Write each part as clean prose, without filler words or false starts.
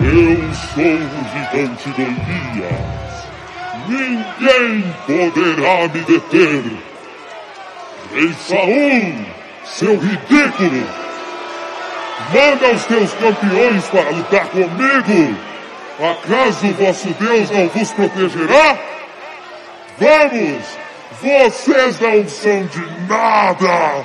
Eu sou o gigante Golias. Ninguém poderá me deter. Rei Saul, seu ridículo! Manda os teus campeões para lutar comigo! Acaso vosso Deus não vos protegerá? Vamos! Vocês não são de nada!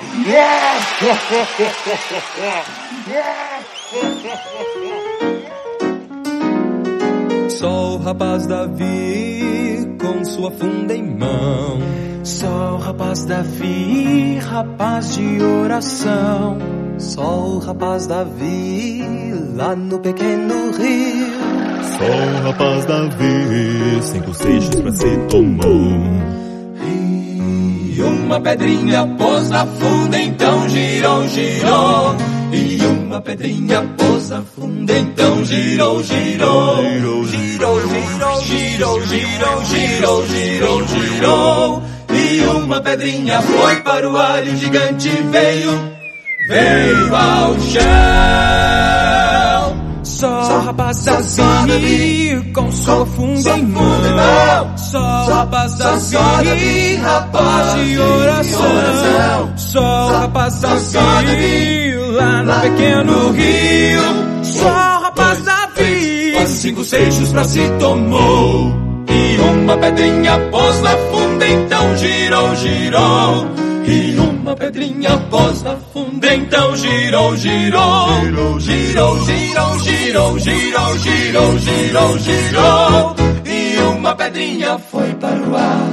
Sou o rapaz Davi, com sua funda em mão. Sou o rapaz Davi, rapaz de oração. Sou o rapaz Davi, lá no pequeno rio. Sou o rapaz Davi, 5 seixos pra se tomou. E uma pedrinha pôs na funda, então girou, girou. E uma pedrinha pôs na funda, então girou, girou. Girou, girou, girou, girou, girou, girou, girou. E uma pedrinha foi para o ar e o gigante veio ao chão. Sou o rapaz Davi, com sua funda em mão. Sou o rapaz Davi, rapaz de oração. Sou o rapaz Davi, lá no pequeno rio. Sou o rapaz Davi, 5 seixos pra se tomou. E uma pedrinha pôs na funda, então girou, girou. E uma pedrinha pôs na funda, então girou, girou. Girou, girou, girou, girou, girou, girou, girou, girou. E uma pedrinha foi para o ar